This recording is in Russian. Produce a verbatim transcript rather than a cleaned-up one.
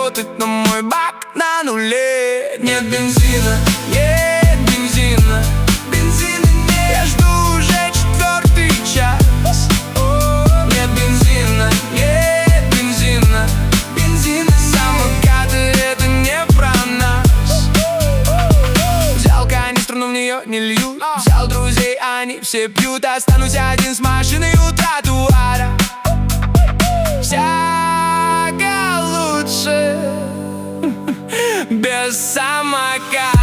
работать, но мой бак на нуле. Нет бензина, нет бензина, бензина нет. Я жду уже четвертый час. Нет бензина, нет бензина, бензина. Самокаты это не про нас. Взял канистру, но в нее не льют. Взял друзей, они все пьют. Останусь один с машиной у тротуара. Всяко лучше без самоката.